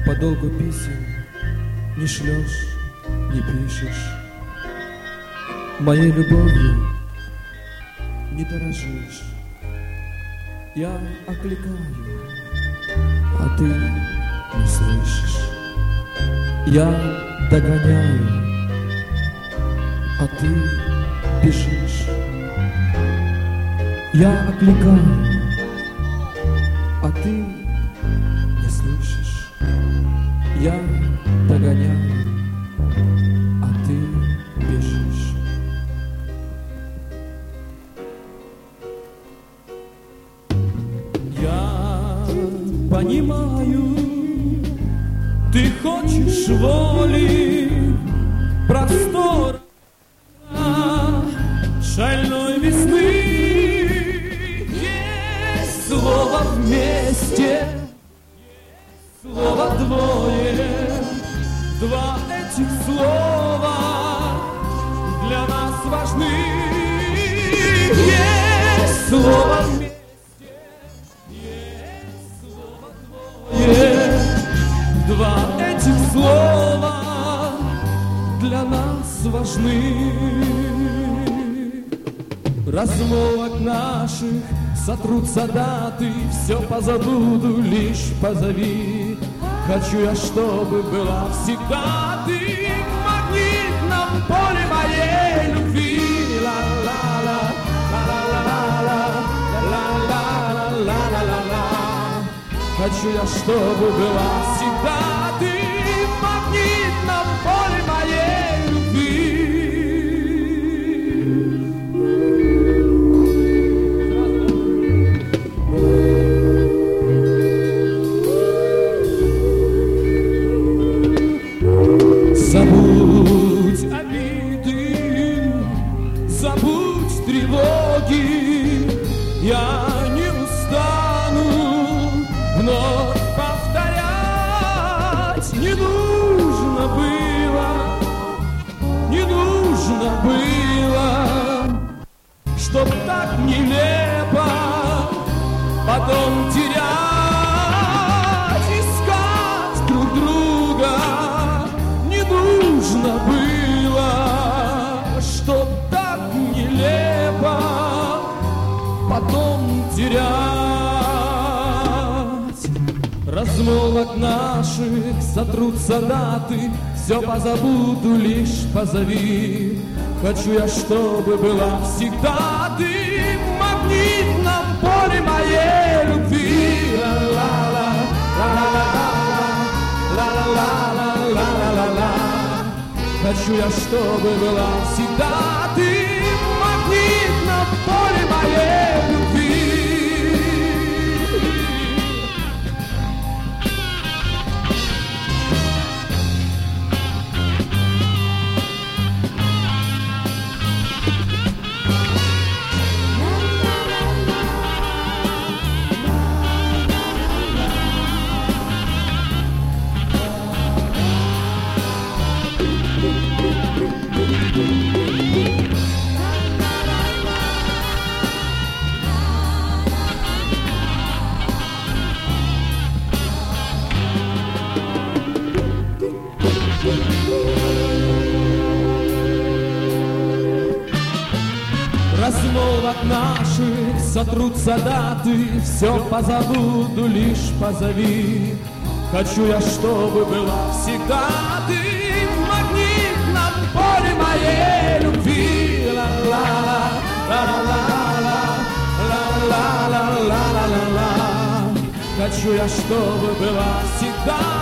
подолгу писем не шлешь, не пишешь, моей любовью не дорожишь. Я окликаю, а ты не слышишь. Я догоняю, а ты бежишь. Я окликаю, а ты не слышишь. Я догоняю, а ты бежишь. Я понимаю, ты хочешь воли, простора, шальной весны. Есть слово вместе, слово двое, два этих слова для нас важны. Есть слово вместе, есть слово двое, два этих слова для нас важны. Размолвок наших сотрутся даты, все позабуду, лишь позови. Хочу я, чтобы была всегда ты в магнитном поле моей любви. Ла-ла-ла, ла-ла-ла-ла, ла-ла-ла-ла-ла-ла-ла. Хочу я, чтобы была всегда ты в магнитном поле моей любви. Забудь обиды, забудь тревоги, я не устану вновь повторять. Не нужно было, чтоб так нелепо потом терять, искать друг друга. Не нужно было, чтоб так нелепо потом терять. Размолвок наших сотрутся даты, все позабуду, лишь позови. Хочу я, чтобы была всегда ты в магнитном поле моей любви. Ла-ла-ла, ла-ла-ла, ла-ла-ла. Хочу я, чтобы была всегда ты в магнитном поле моей любви. Размолвок наших сотрутся даты, все позабуду, лишь позови. Хочу я, чтобы была всегда ты в магнитном поле моей любви. Ла-ла-ла, ла-ла-ла, ла-ла-ла, ла-ла-ла. Хочу я, чтобы была всегда